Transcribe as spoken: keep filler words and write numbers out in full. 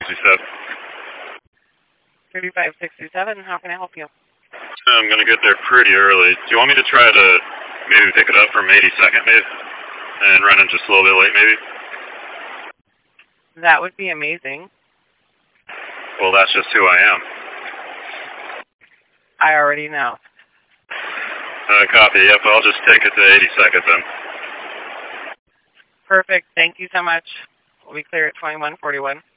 sixty-seven. thirty-five sixty-seven, how can I help you? I'm going to get there pretty early. Do you want me to try to maybe pick it up from eighty-second, maybe? And run in just a little bit late, maybe? That would be amazing. Well, that's just who I am. I already know. Uh, copy. Yep, I'll just take it to eighty-second then. Perfect. Thank you so much. We'll be clear at twenty-one forty-one.